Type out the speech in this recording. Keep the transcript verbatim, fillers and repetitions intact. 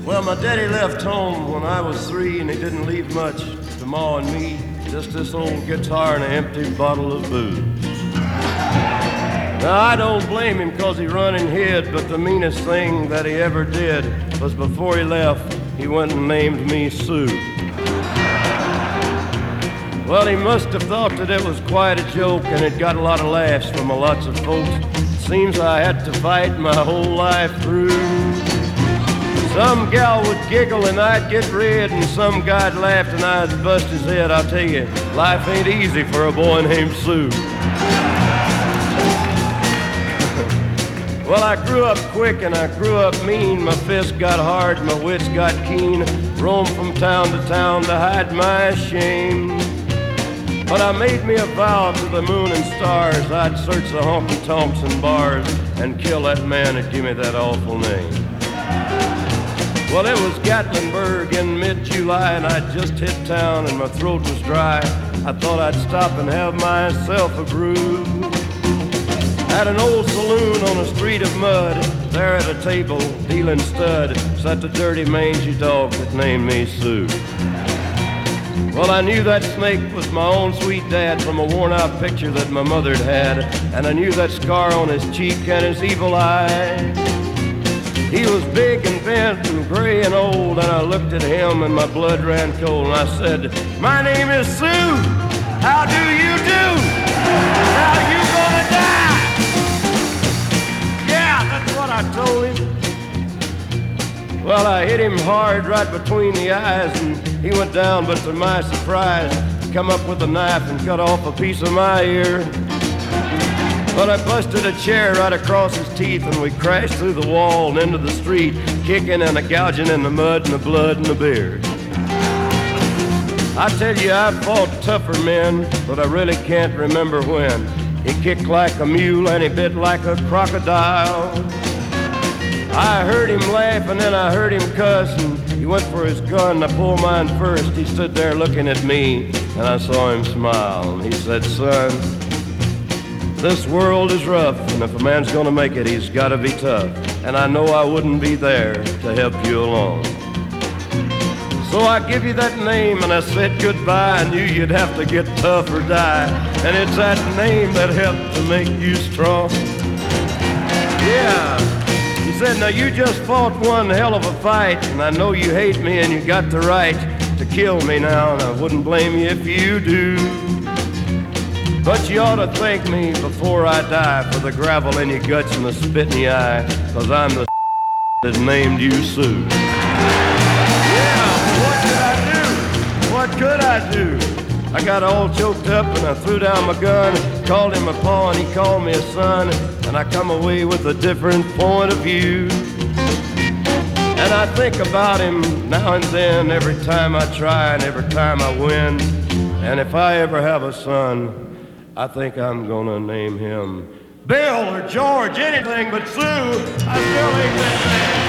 Well, my daddy left home when I was three, and he didn't leave much to Ma and me. Just this old guitar and an empty bottle of booze. Now, I don't blame him because he run and hid, but the meanest thing that he ever did was before he left, he went and named me Sue. Well, he must have thought that it was quite a joke, and it got a lot of laughs from a lots of folks. Seems I had to fight my whole life through. Some gal would giggle and I'd get red, and some guy'd laugh and I'd bust his head. I'll tell you, life ain't easy for a boy named Sue. Well, I grew up quick and I grew up mean. My fists got hard, my wits got keen. Roamed from town to town to hide my shame. But I made me a vow to the moon and stars, I'd search the honky-tonks and bars and kill that man that gave me that awful name. Well, it was Gatlinburg in mid-July, and I'd just hit town and my throat was dry. I thought I'd stop and have myself a brew. At an old saloon on a street of mud, there at a table, dealing stud, sat the dirty mangy dog that named me Sue. Well, I knew that snake was my own sweet dad from a worn-out picture that my mother'd had, and I knew that scar on his cheek and his evil eye. He was big and bent and gray and old, and I looked at him and my blood ran cold, and I said, "My name is Sue. How do you do? Now you gonna die?" Yeah, that's what I told him. Well, I hit him hard right between the eyes, and he went down, but to my surprise, come up with a knife and cut off a piece of my ear. But I busted a chair right across his teeth, and we crashed through the wall and into the street, kicking and a gouging in the mud and the blood and the beer. I tell you, I've fought tougher men, but I really can't remember when. He kicked like a mule and he bit like a crocodile. I heard him laugh and then I heard him cuss, and he went for his gun. I pulled mine first. He stood there looking at me, and I saw him smile. And he said, "Son, this world is rough, and if a man's gonna make it, he's gotta be tough. And I know I wouldn't be there to help you along. So I give you that name, and I said goodbye. I knew you'd have to get tough or die, and it's that name that helped to make you strong." Yeah. He said, "Now you just fought one hell of a fight, and I know you hate me and you got the right to kill me now, and I wouldn't blame you if you do. But you ought to thank me before I die for the gravel in your guts and the spit in your eye, 'cause I'm the that named you Sue." Yeah, what could I do? What could I do? I got all choked up and I threw down my gun, called him a paw and he called me a son, and I come away with a different point of view. And I think about him now and then, every time I try and every time I win. And if I ever have a son, I think I'm gonna name him Bill or George, anything but Sue. I still ain't that man.